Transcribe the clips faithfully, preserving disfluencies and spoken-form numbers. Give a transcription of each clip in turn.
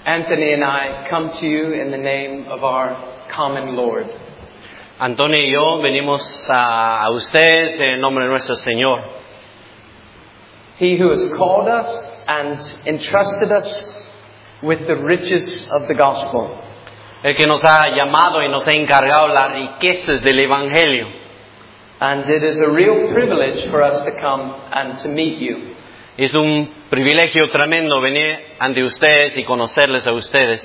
Anthony and I come to you in the name of our common Lord. Antonio y yo venimos a, a ustedes en el nombre de nuestro Señor. He who has called us and entrusted us with the riches of the gospel. El que nos ha llamado y nos ha encargado las riquezas del Evangelio. And it is a real privilege for us to come and to meet you. Es un privilegio tremendo venir ante ustedes y conocerles a ustedes.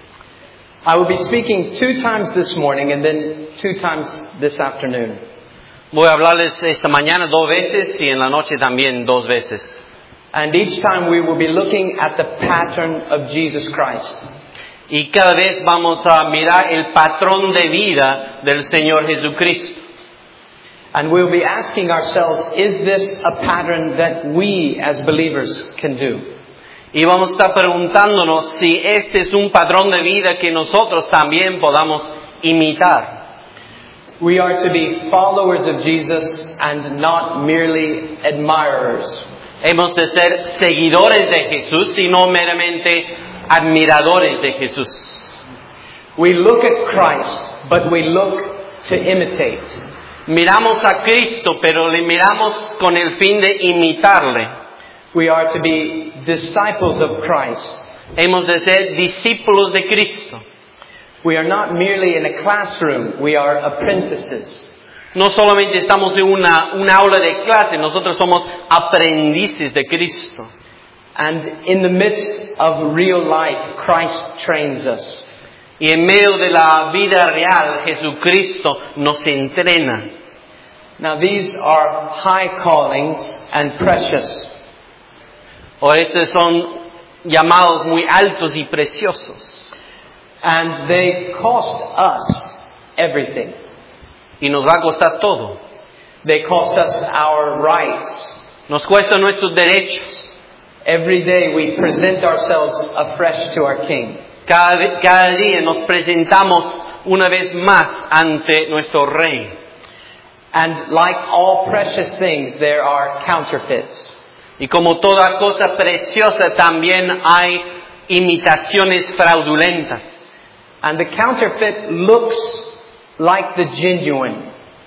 I will be speaking two times this morning and then two times this afternoon. Voy a hablarles esta mañana dos veces y en la noche también dos veces. And each time we will be looking at the pattern of Jesus Christ. Y cada vez vamos a mirar el patrón de vida del Señor Jesucristo. And we'll be asking ourselves, is this a pattern that we as believers can do? Y vamos a estar preguntándonos si este es un patrón de vida que nosotros también podamos imitar. We are to be followers of Jesus and not merely admirers. Hemos de ser seguidores de Jesús y no meramente admiradores de Jesús. We look at Christ, but we look to imitate. Miramos a Cristo, pero le miramos con el fin de imitarle. We are to be disciples of Christ. Hemos de ser discípulos de Cristo. We are not merely in a classroom, we are apprentices. No solamente estamos en una, una aula de clase, nosotros somos aprendices de Cristo. And in the midst of real life, Christ trains us. Y en medio de la vida real, Jesucristo nos entrena. Now these are high callings and precious. O estos son llamados muy altos y preciosos. And they cost us everything. Y nos va a costar todo. They cost us our rights. Nos cuesta nuestros derechos. Every day we present ourselves afresh to our King. Cada, cada día nos presentamos una vez más ante nuestro Rey. And like all precious things, there are counterfeits. Y como toda cosa preciosa, también hay imitaciones fraudulentas. And the counterfeit looks like the genuine.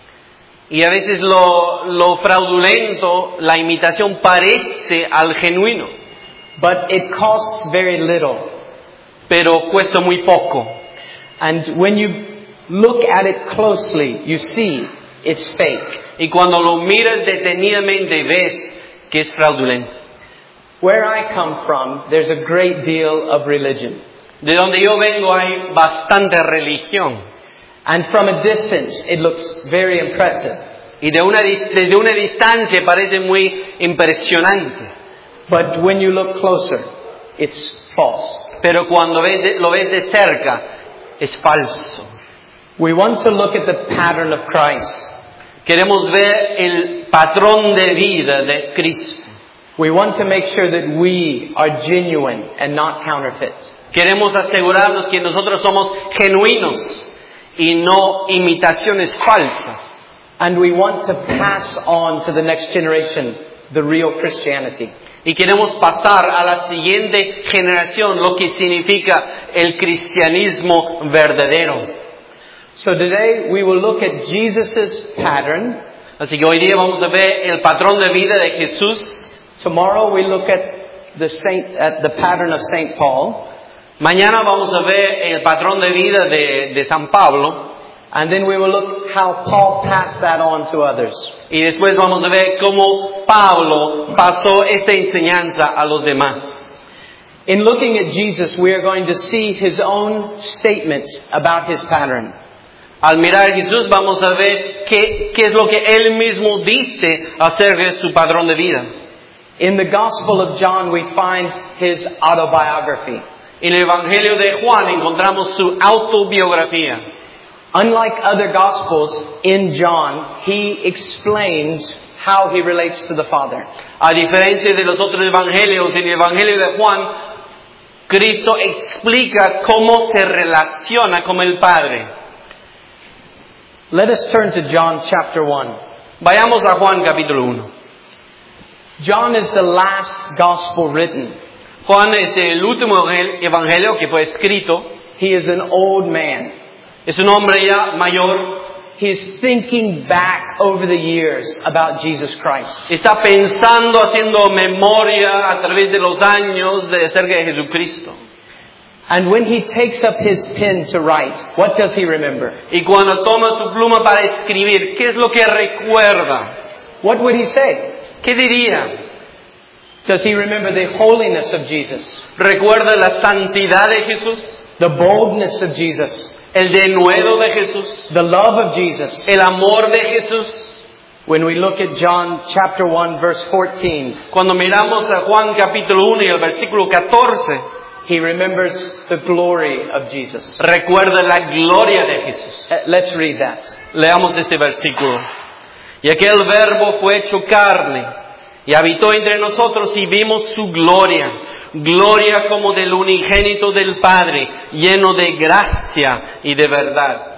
Y a veces lo, lo fraudulento, la imitación parece al genuino. But it costs very little. Pero cuesta muy poco. And when you look at it closely, you see it's fake. Y cuando lo miras detenidamente ves que es fraudulento. Where I come from, there's a great deal of religion. De donde yo vengo hay bastante religión. And from a distance, it looks very impressive. Y de una, desde una distancia parece muy impresionante. But when you look closer, it's false. Pero cuando ves de, lo ves de cerca, es falso. We want to look at the pattern of Christ. Queremos ver el patrón de vida de Cristo. We want to make sure that we are genuine and not counterfeit. Queremos asegurarnos que nosotros somos genuinos y no imitaciones falsas. And we want to pass on to the next generation the real Christianity. Y queremos pasar a la siguiente generación lo que significa el cristianismo verdadero. So today we will look at Jesus' pattern. Así que hoy día vamos a ver el patrón de vida de Jesús. Tomorrow we look at the saint, at the pattern of Saint Paul. Mañana vamos a ver el patrón de vida de, de San Pablo. And then we will look how Paul passed that on to others. Y después vamos a ver cómo Pablo pasó esta enseñanza a los demás. In looking at Jesus, we are going to see his own statements about his pattern. Al mirar a Jesús vamos a ver qué, qué es lo que él mismo dice acerca de su patrón de vida. In the Gospel of John, we find his autobiography. En el Evangelio de Juan encontramos su autobiografía. Unlike other Gospels, in John, he explains how he relates to the Father. A diferencia de los otros evangelios, en el Evangelio de Juan, Cristo explica cómo se relaciona con el Padre. Let us turn to John chapter one. Vayamos a Juan capítulo uno. John is the last Gospel written. Juan es el último evangelio que fue escrito. He is an old man. Es un hombre ya mayor. He's thinking back over the years about Jesus Christ. Está pensando, haciendo memoria a través de los años de acerca de Jesucristo. And when he takes up his pen to write, what does he remember? Y cuando toma su pluma para escribir, ¿qué es lo que recuerda? What would he say? ¿Qué diría? Does he remember the holiness of Jesus? ¿Recuerda la santidad de Jesús? The boldness of Jesus? ¿El denuedo de Jesús? The love of Jesus? ¿El amor de Jesús? When we look at John chapter one verse fourteen, Cuando miramos a Juan capítulo uno y el versículo catorce, he remembers the glory of Jesus. recuerda la gloria de Jesús. Uh, Let's read that. Leamos este versículo. Y aquel verbo fue hecho carne y habitó entre nosotros y vimos su gloria, gloria como del unigénito del Padre, lleno de gracia y de verdad.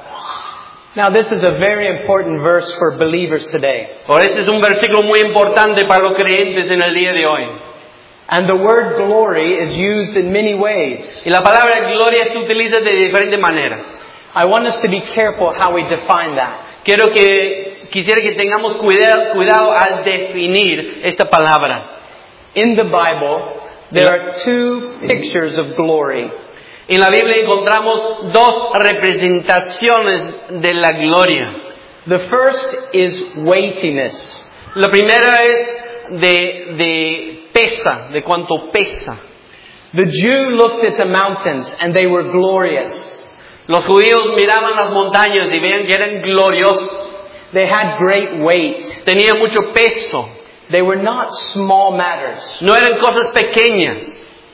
Now this is a very important verse for believers today. Por este es un versículo muy importante para los creyentes en el día de hoy. And the word glory is used in many ways. Y la palabra gloria se utiliza de diferentes maneras. I want us to be careful how we define that. Quiero que, quisiera que tengamos cuidado, cuidado al definir esta palabra. In the Bible, there are two pictures of glory. En la Biblia encontramos dos representaciones de la gloria. The first is weightiness. La primera es de, de pesa, de cuánto pesa. The Jew looked at the mountains and they were glorious. Los judíos miraban las montañas y veían que eran gloriosos. They had great weight. Tenían mucho peso. They were not small matters. No eran cosas pequeñas.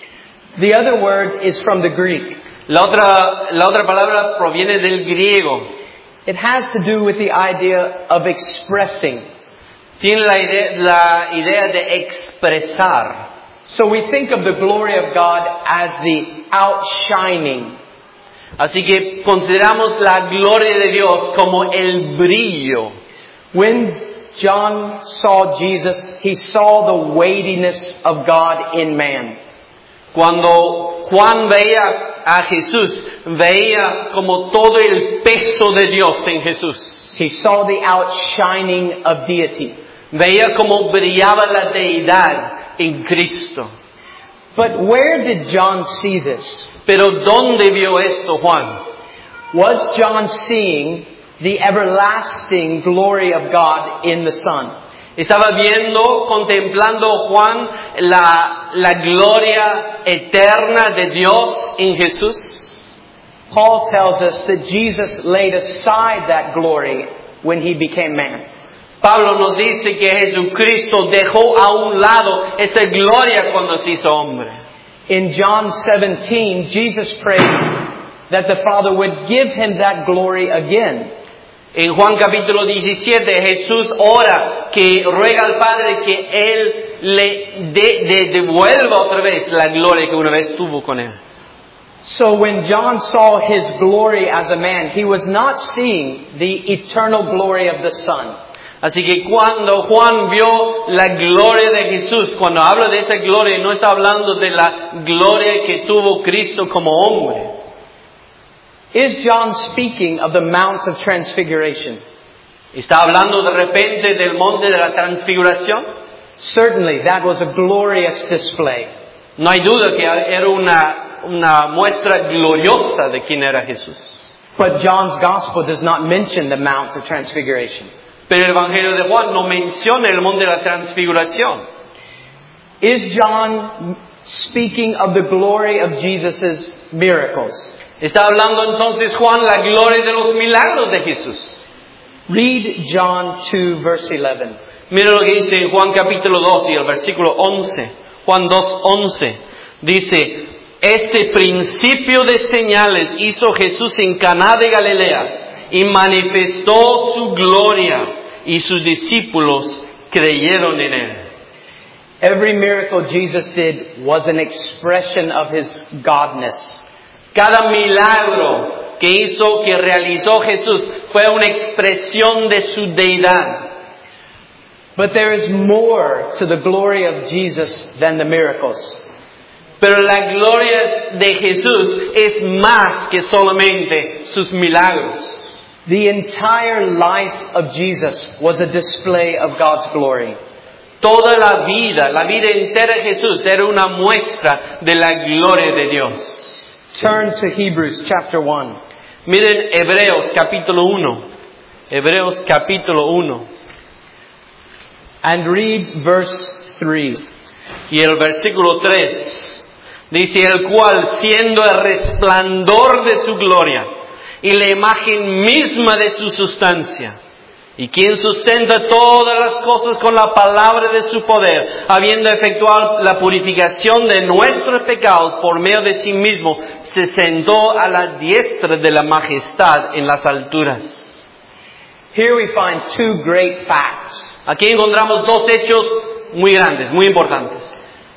The other word is from the Greek. La otra, la otra palabra proviene del griego. It has to do with the idea of expressing. Tiene la idea, la idea de expresar. So we think of the glory of God as the outshining. Así que consideramos la gloria de Dios como el brillo. When John saw Jesus, he saw the weightiness of God in man. Cuando Juan veía a Jesús, veía como todo el peso de Dios en Jesús. He saw the outshining of deity. Veía como brillaba la deidad en Cristo. But where did John see this? Pero ¿dónde vio esto Juan? Was John seeing the everlasting glory of God in the Son? Estaba viendo, contemplando Juan la, la gloria eterna de Dios en Jesús. Paul tells us that Jesus laid aside that glory when he became man. Pablo nos dice que Jesucristo dejó a un lado esa gloria cuando se hizo hombre. In John seventeen, Jesus prayed that the Father would give him that glory again. En Juan capítulo diecisiete, Jesús ora que ruega al Padre que Él le de, de, devuelva otra vez la gloria que una vez tuvo con Él. So when John saw his glory as a man, he was not seeing the eternal glory of the Son. Así que cuando Juan vio la gloria de Jesús, cuando habla de esa gloria, no está hablando de la gloria que tuvo Cristo como hombre. Is John speaking of the Mount of Transfiguration? ¿Está hablando de repente del monte de la transfiguración? Certainly, that was a glorious display. No hay duda que era una, una muestra gloriosa de quién era Jesús. But John's Gospel does not mention the Mount of Transfiguration. Pero el Evangelio de Juan no menciona el monte de la transfiguración. Is John speaking of the glory of Jesus' miracles? Está hablando entonces Juan la gloria de los milagros de Jesús. Read John two, verse eleven. Mira lo que dice en Juan capítulo dos y el versículo once. Juan dos, once. Dice, este principio de señales hizo Jesús en Caná de Galilea y manifestó su gloria y sus discípulos creyeron en él. Every miracle Jesus did was an expression of his godness. Cada milagro que hizo, que realizó Jesús, fue una expresión de su deidad. But there is more to the glory of Jesus than the miracles. Pero la gloria de Jesús es más que solamente sus milagros. The entire life of Jesus was a display of God's glory. Toda la vida, la vida entera de Jesús era una muestra de la gloria de Dios. Turn to Hebrews chapter one. Miren Hebreos capítulo uno. Hebreos capítulo uno. And read verse three. Y el versículo tres. Dice, el cual siendo el resplandor de su gloria y la imagen misma de su sustancia, y quien sustenta todas las cosas con la palabra de su poder, habiendo efectuado la purificación de nuestros pecados por medio de sí mismo, se sentó a la diestra de la majestad en las alturas. Here we find two great facts. Aquí encontramos dos hechos muy grandes, muy importantes.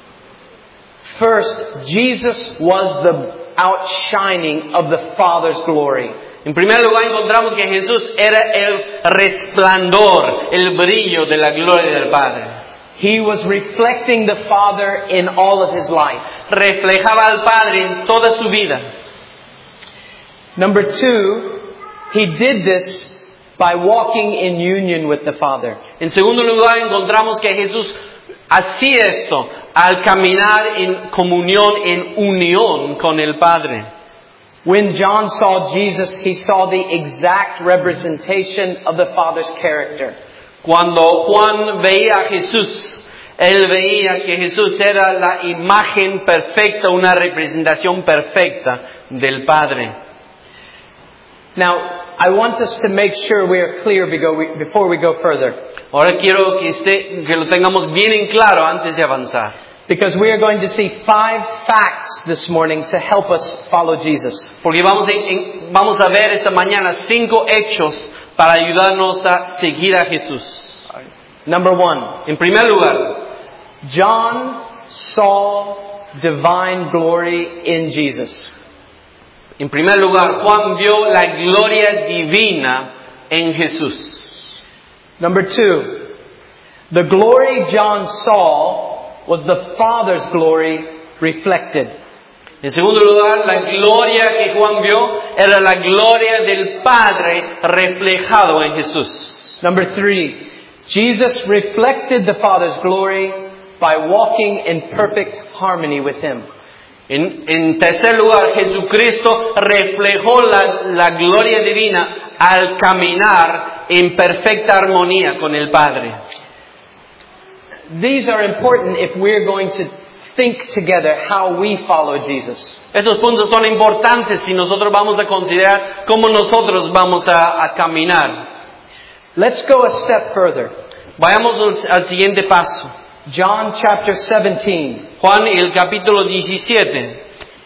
First, Jesus was the outshining of the Father's glory. En primer lugar encontramos que Jesús era el resplandor, el brillo de la gloria del Padre. He was reflecting the Father in all of his life. Reflejaba al Padre en toda su vida. Number two, he did this by walking in union with the Father. En segundo lugar encontramos que Jesús hacía esto al caminar en comunión, en unión con el Padre. When John saw Jesus, he saw the exact representation of the Father's character. Cuando Juan veía a Jesús, él veía que Jesús era la imagen perfecta, una representación perfecta del Padre. Now, I want us to make sure we are clear before we go further. Ahora quiero que, esté, que lo tengamos bien en claro antes de avanzar. Because we are going to see five facts this morning to help us follow Jesus. Porque vamos a, en, vamos a ver esta mañana cinco hechos para ayudarnos a seguir a Jesús. Number one. En primer lugar, John saw divine glory in Jesus. En primer lugar, Juan vio la gloria divina en Jesús. Number two, the glory John saw was the Father's glory reflected. En segundo lugar, la gloria que Juan vio era la gloria del Padre reflejado en Jesús. Number three, Jesus reflected the Father's glory by walking in perfect harmony with Him. En, en tercer lugar, Jesucristo reflejó la, la gloria divina al caminar en perfecta armonía con el Padre. These are important if we're going to think together how we follow Jesus. Estos puntos son importantes si nosotros vamos a considerar cómo nosotros vamos a, a caminar. Let's go a step further. Vayamos al siguiente paso. John chapter seventeen. Juan, el capítulo diecisiete.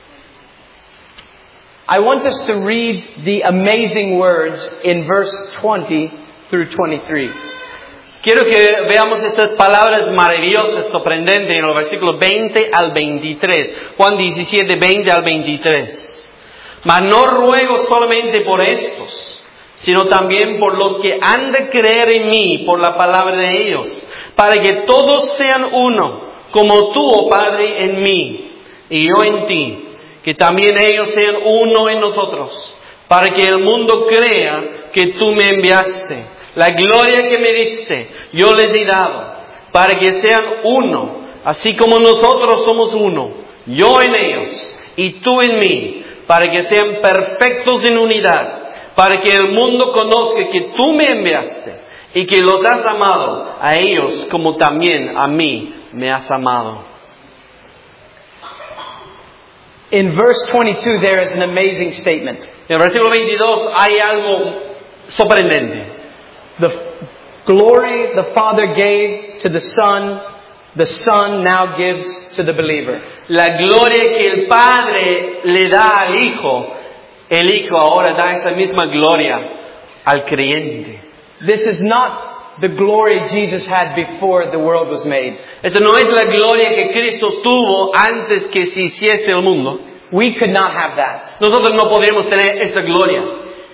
I want us to read the amazing words in verse twenty through twenty-three. Quiero que veamos estas palabras maravillosas, sorprendentes, en los versículos veinte al veintitrés. Juan diecisiete, veinte al veintitrés. Mas no ruego solamente por estos, sino también por los que han de creer en mí por la palabra de ellos, para que todos sean uno, como tú, oh Padre, en mí, y yo en ti, que también ellos sean uno en nosotros, para que el mundo crea que tú me enviaste. La gloria que me diste, yo les he dado, para que sean uno, así como nosotros somos uno, yo en ellos y tú en mí, para que sean perfectos en unidad, para que el mundo conozca que tú me enviaste y que los has amado a ellos como también a mí me has amado. In verse twenty-two there is an amazing statement. En el versículo veintidós hay algo sorprendente. The glory the Father gave to the Son, the Son now gives to the believer. La gloria que el Padre le da al Hijo, el Hijo ahora da esa misma gloria al creyente. This is not the glory Jesus had before the world was made. Esta no es la gloria que Cristo tuvo antes que se hiciese el mundo. We could not have that. Nosotros no podríamos tener esa gloria.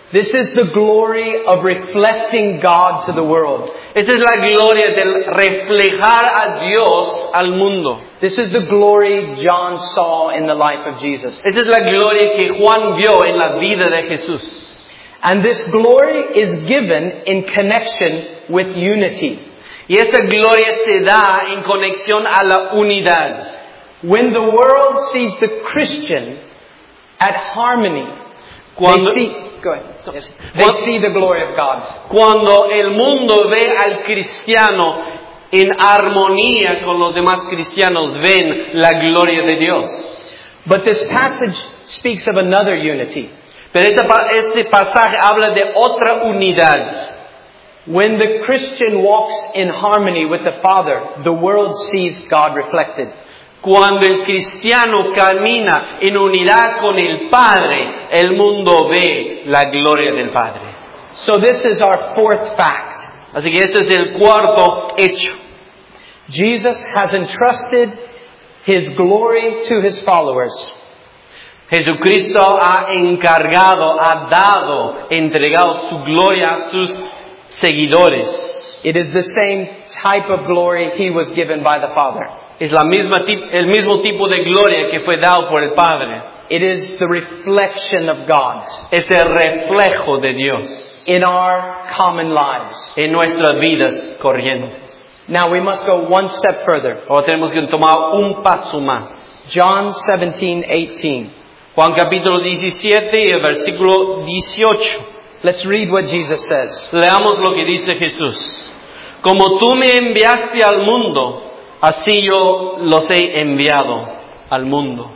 This is the glory of reflecting God to the world. Esta es la gloria del reflejar a Dios al mundo. This is the glory John saw in the life of Jesus. Esta es la gloria que Juan vio en la vida de Jesús. And this glory is given in connection with unity. Y esta gloria se da en conexión a la unidad. When the world sees the Christian at harmony, Cuando, they see, go ahead. Yes. They see the glory of God. Cuando el mundo ve al cristiano en armonía con los demás cristianos, ven la gloria de Dios. But this passage speaks of another unity. Pero este, este pasaje habla de otra unidad. When the Christian walks in harmony with the Father, the world sees God reflected. Cuando el cristiano camina en unidad con el Padre, el mundo ve la gloria del Padre. So this is our fourth fact. Así que este es el cuarto hecho. Jesus has entrusted His glory to His followers. Jesucristo ha encargado, ha dado, entregado su gloria a sus seguidores. It is the same type of glory He was given by the Father. Es la misma, el mismo tipo de gloria que fue dado por el Padre. It is the reflection of God. Es el reflejo de Dios in our common lives. En nuestras vidas corrientes. Now we must go one step further. Ahora tenemos que tomar un paso más. John seventeen eighteen. Juan capítulo diecisiete y el versículo dieciocho. Let's read what Jesus says. Leamos lo que dice Jesús. Como tú me enviaste al mundo, así yo los he enviado al mundo.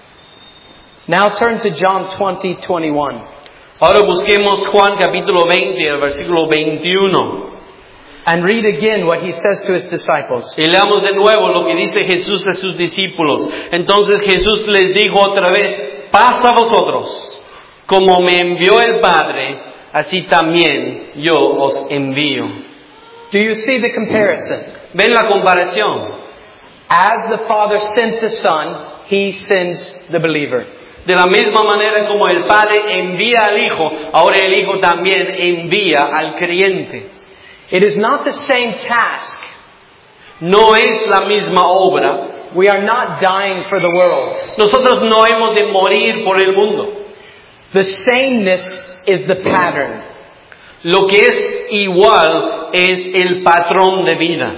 Now turn to John twenty twenty-one. Ahora busquemos Juan capítulo veinte, el versículo veintiuno. And read again what He says to His disciples. Y leamos de nuevo lo que dice Jesús a sus discípulos. Entonces Jesús les dijo otra vez, paz a vosotros. Como me envió el Padre, así también yo os envío. Do you see the comparison? ¿Ven la comparación? As the Father sent the Son, He sends the believer. De la misma manera como el Padre envía al Hijo, ahora el Hijo también envía al creyente. It is not the same task. No es la misma obra. We are not dying for the world. Nosotros no hemos de morir por el mundo. The sameness is the pattern. Lo que es igual es el patrón de vida.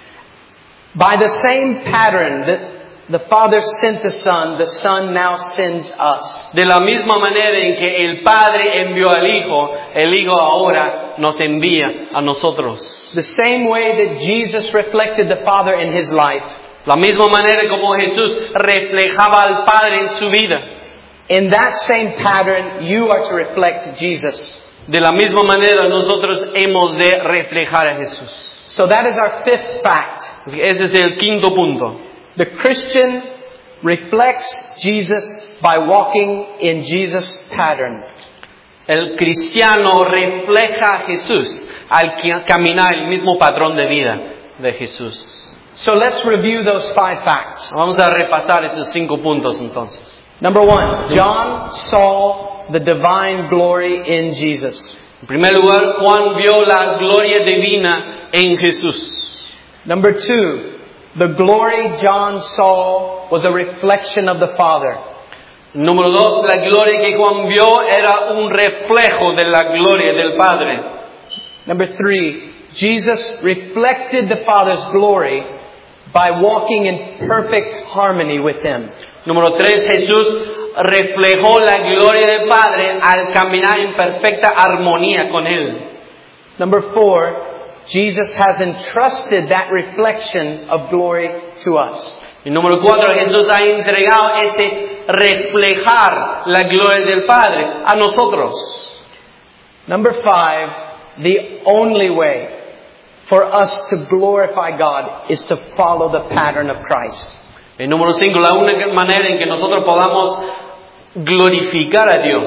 By the same pattern that the Father sent the Son, the Son now sends us. De la misma manera en que el Padre envió al Hijo, el Hijo ahora nos envía a nosotros. The same way that Jesus reflected the Father in His life. La misma manera como Jesús reflejaba al Padre en su vida. In that same pattern, you are to reflect Jesus. De la misma manera nosotros hemos de reflejar a Jesús. So that is our fifth fact. Ese es el quinto punto. The Christian reflects Jesus by walking in Jesus' pattern. El cristiano refleja a Jesús al caminar el mismo patrón de vida de Jesús. So let's review those five facts. Vamos a repasar esos cinco puntos entonces. Number one, John saw the divine glory in Jesus. En primer lugar, Juan vio la gloria divina en Jesús. Number two, the glory John saw was a reflection of the Father. Número dos, la gloria que Juan vio era un reflejo de la gloria del Padre. Number three, Jesus reflected the Father's glory by walking in perfect harmony with Him. Número tres, Jesús reflejó la gloria del Padre al caminar en perfecta armonía con Él. Number four, Jesus has entrusted that reflection of glory to us. Y número cuatro, Jesús ha entregado este reflejar la gloria del Padre a nosotros. Number five, the only way for us to glorify God is to follow the pattern of Christ. Y número cinco, la única manera en que nosotros podamos glorificar a Dios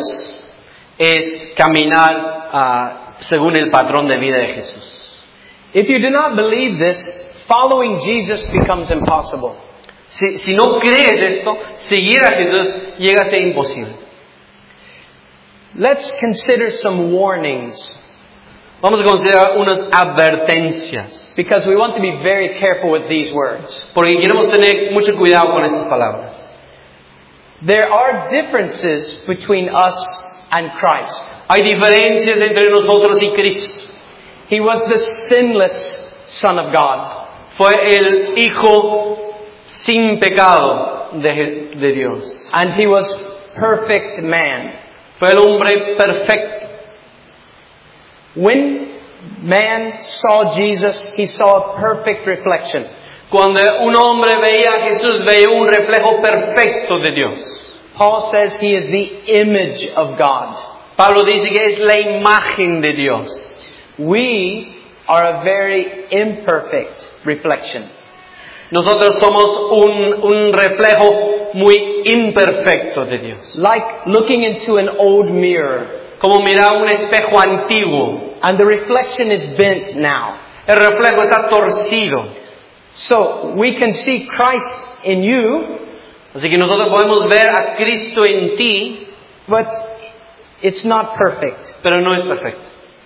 es caminar uh, según el patrón de vida de Jesús. If you do not believe this, following Jesus becomes impossible. Si, si no crees esto, seguir a Jesús llega a ser imposible. Let's consider some warnings, Vamos a considerar unas advertencias, because we want to be very careful with these words. porque queremos tener mucho cuidado con estas palabras. There are differences between us and Christ. Hay diferencias entre nosotros y Cristo. He was the sinless Son of God. Fue el Hijo sin pecado de, de Dios. And He was perfect man. Fue el hombre perfecto. When man saw Jesus, he saw a perfect reflection. Cuando un hombre veía a Jesús, veía un reflejo perfecto de Dios. Paul says he is the image of God. Pablo dice que es la imagen de Dios. We are a very imperfect reflection. Nosotros somos un, un reflejo muy imperfecto de Dios. Like looking into an old mirror, Como mirar un espejo antiguo. and the reflection is bent now. El reflejo está torcido. So we can see Christ in you, Así que nosotros podemos ver a Cristo en ti, but it's not perfect. pero no es perfecto.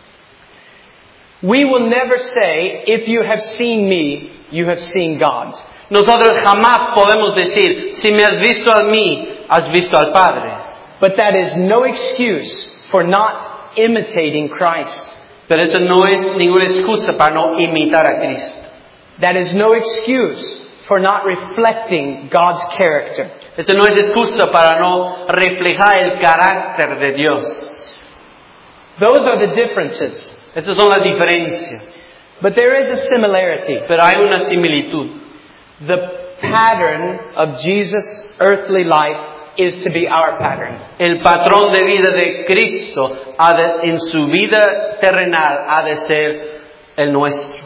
We will never say, if you have seen me, you have seen God. Nosotros jamás podemos decir, si me has visto a mí, has visto al Padre. But that is no excuse for not imitating Christ. Pero eso no es ninguna excusa para no imitar a Cristo. That is no excuse for not reflecting God's character. Esto no es excusa para no reflejar el carácter de Dios. Those are the differences. Estas son las diferencias. But there is a similarity. Pero hay una similitud. The pattern of Jesus' earthly life is to be our pattern. El patrón de vida de Cristo ha de, en su vida terrenal ha de ser el nuestro.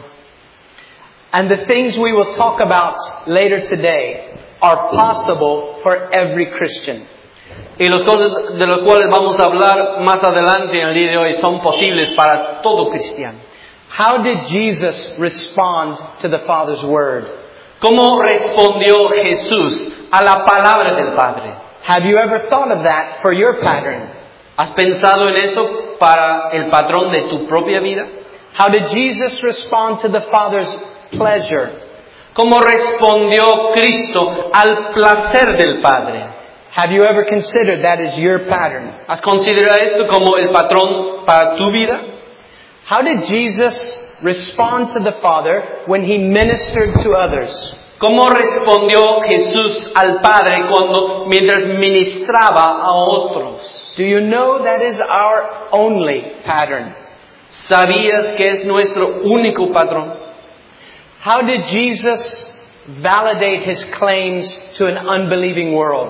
And the things we will talk about later today are possible for every Christian. Y las cosas de las cuales vamos a hablar más adelante en el día de hoy son posibles para todo cristiano. How did Jesus respond to the Father's word? ¿Cómo respondió Jesús a la palabra del Padre? Have you ever thought of that for your pattern? ¿Has pensado en eso para el patrón de tu propia vida? How did Jesus respond to the Father's pleasure? ¿Cómo respondió Cristo al placer del Padre? Have you ever considered that is your pattern? ¿Has considerado esto como el patrón para tu vida? How did Jesus respond to the Father when He ministered to others? ¿Cómo respondió Jesús al Padre cuando mientras ministraba a otros? Do you know that is our only pattern? ¿Sabías que es nuestro único patrón? How did Jesus validate His claims to an unbelieving world?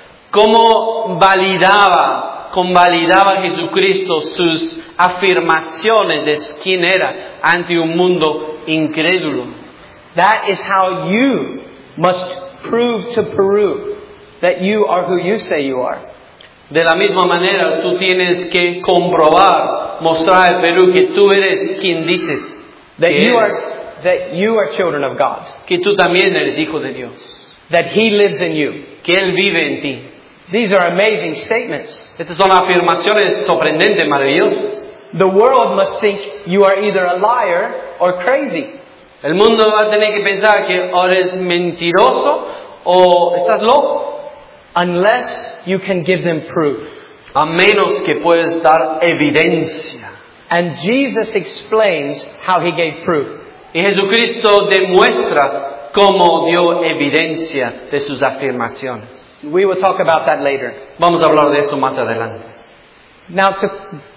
¿Cómo validaba, convalidaba Jesucristo sus afirmaciones de quién era ante un mundo incrédulo? That is how you must prove to Peru that you are who you say you are. De la misma manera, tú tienes que comprobar, mostrar al Perú que tú eres quien dices That que you eres, are that you are children of God. que tú también eres hijo de Dios, That He lives in you. que Él vive en ti. These are amazing statements. Estas son afirmaciones sorprendentes, maravillosas. The world must think you are either a liar or crazy. El mundo va a tener que pensar que o eres mentiroso o estás loco, Unless you can give them proof. a menos que puedas dar evidencia. And Jesus explains how He gave proof. Y Jesucristo demuestra cómo dio evidencia de sus afirmaciones. We will talk about that later. Vamos a hablar de eso más adelante. Now to,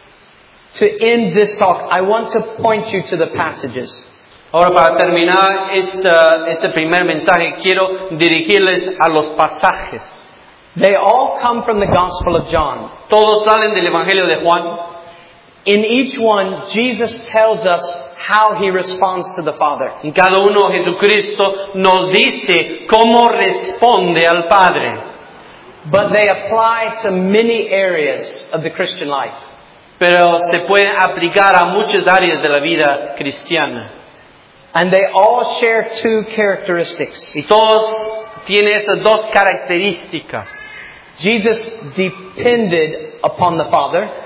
to end this talk, I want to point you to the passages. Ahora, para terminar esta, este primer mensaje, quiero dirigirles a los pasajes. They all come from the Gospel of John. Todos salen del Evangelio de Juan. In each one, Jesus tells us how He responds to the Father. En cada uno, Jesucristo nos dice cómo responde al Padre. But they apply to many areas of the Christian life. Pero se puede aplicar a muchas áreas de la vida cristiana. And they all share two characteristics. Y todos tienen estas dos características. Jesus depended upon the Father.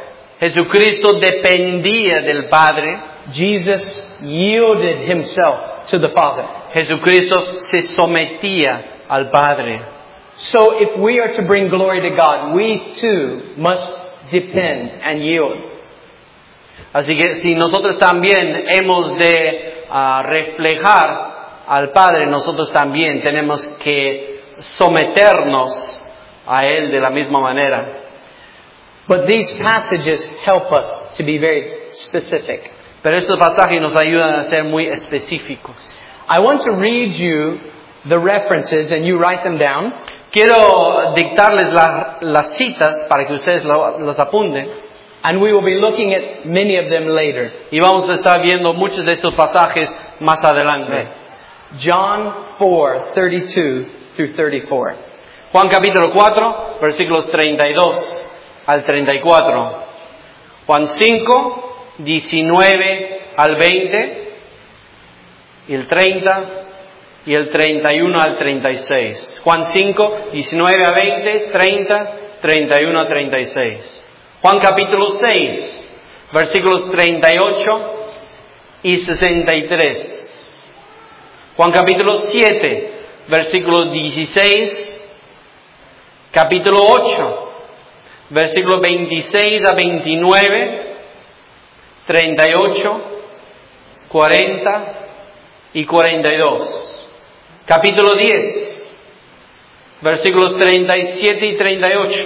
Jesucristo dependía del Padre. Jesus yielded himself to the Father. Jesucristo se sometía al Padre. So if we are to bring glory to God, we too must depend and yield. Así que si nosotros también hemos de uh, reflejar al Padre, nosotros también tenemos que someternos a Él de la misma manera. But these passages help us to be very specific. Pero estos pasajes nos ayudan a ser muy específicos. I want to read you the references and you write them down. Quiero dictarles la, las citas para que ustedes lo, los apunten. And we will be looking at many of them later. Y vamos a estar viendo muchos de estos pasajes más adelante. John four, thirty-two through thirty-four. Juan capítulo cuatro, versículos treinta y dos al treinta y cuatro. Juan cinco, diecinueve al veinte. Y el treinta. Y el treinta y uno al treinta y seis. Juan cinco, diecinueve a veinte, treinta, treinta y uno a treinta y seis. Juan capítulo seis, versículos treinta y ocho y sesenta y tres. Juan capítulo siete, versículos dieciséis. Capítulo ocho, versículos veintiséis a veintinueve, treinta y ocho, cuarenta y cuarenta y dos. Capítulo diez, versículos treinta y siete y treinta y ocho.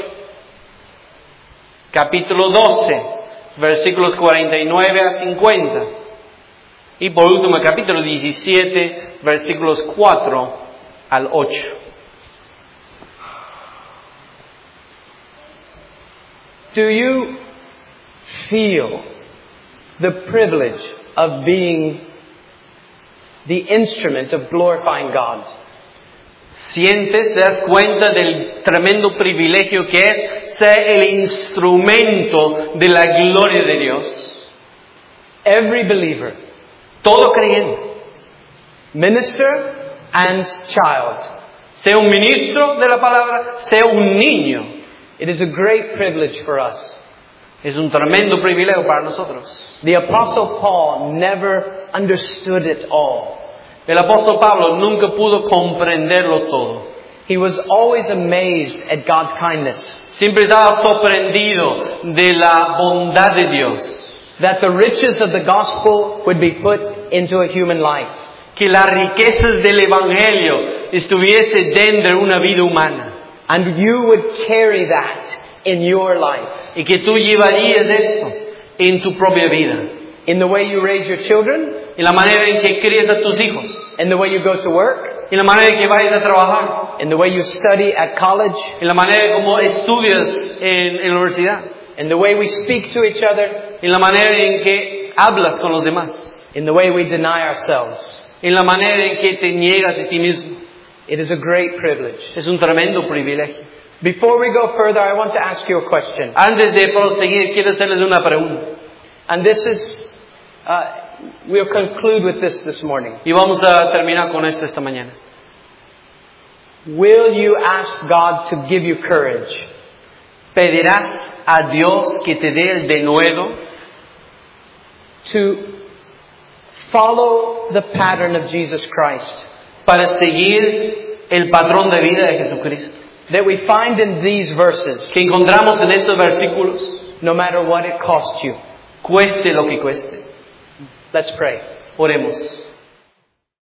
Capítulo doce, versículos cuarenta y nueve a cincuenta. Y por último, el capítulo diecisiete, versículos cuatro al ocho. Do you feel the privilege of being the instrument of glorifying God? ¿Sientes, te das cuenta del tremendo privilegio que es ser el instrumento de la gloria de Dios? Every believer, Todo creyente, minister and child. sea un ministro de la palabra, sea un niño, It is a great privilege for us. es un tremendo privilegio para nosotros. The Apostle Paul never understood it all. El apóstol Pablo nunca pudo comprenderlo todo. He was always amazed at God's kindness. Siempre estaba sorprendido de la bondad de Dios. That the riches of the gospel would be put into a human life. Que las riquezas del Evangelio estuviese dentro de una vida humana. And you would carry that in your life. Y que tú llevarías esto en tu propia vida. In the way you raise your children. En la manera en que crías a tus hijos. In the way you go to work. En la manera en que vayas a trabajar. In the way you study at college. En la manera como estudias en, en la universidad. In the way we speak to each other. En la manera en que hablas con los demás. In the way we deny ourselves. En la manera en que te niegas a ti mismo. It is a great privilege. Es un tremendo privilegio. Before we go further, I want to ask you a question. Antes de proseguir, quiero hacerles una pregunta. And this is, uh, we'll conclude with this this morning. Y vamos a terminar con esto esta mañana. Will you ask God to give you courage? ¿Pedirás a Dios que te dé el denuedo? To follow the pattern of Jesus Christ. Para seguir el patrón de vida de Jesucristo. That we find in these verses. Que encontramos en estos versículos. No matter what it costs you. Cueste lo que cueste. Let's pray. Oremos.